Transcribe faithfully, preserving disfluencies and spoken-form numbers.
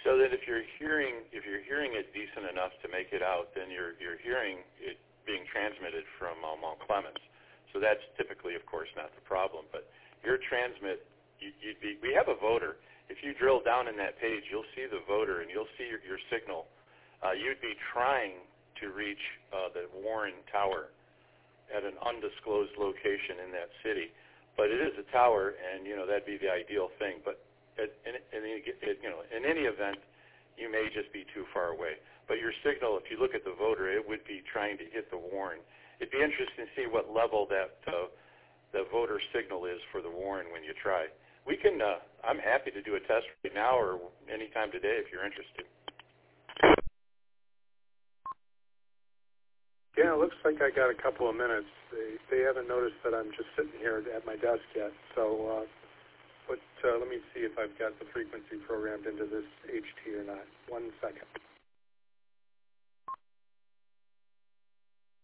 so that if you're hearing if you're hearing it decent enough to make it out, then you're you're hearing it being transmitted from uh, Mount Clemens. So that's typically, of course, not the problem. But your transmit, you, you'd be. We have a voter. If you drill down in that page, you'll see the voter and you'll see your, your signal. Uh, you'd be trying to reach uh, the Warren Tower at an undisclosed location in that city. But it is a tower, and you know that'd be the ideal thing. But at, in, in, in, you know, in any event, you may just be too far away. But your signal, if you look at the voter, it would be trying to hit the Warren. It'd be interesting to see what level that uh, the voter signal is for the Warren when you try. We can. Uh, I'm happy to do a test right now or anytime today if you're interested. Yeah, it looks like I got a couple of minutes. They, they haven't noticed that I'm just sitting here at my desk yet. So, uh, but uh, let me see if I've got the frequency programmed into this H T or not. One second.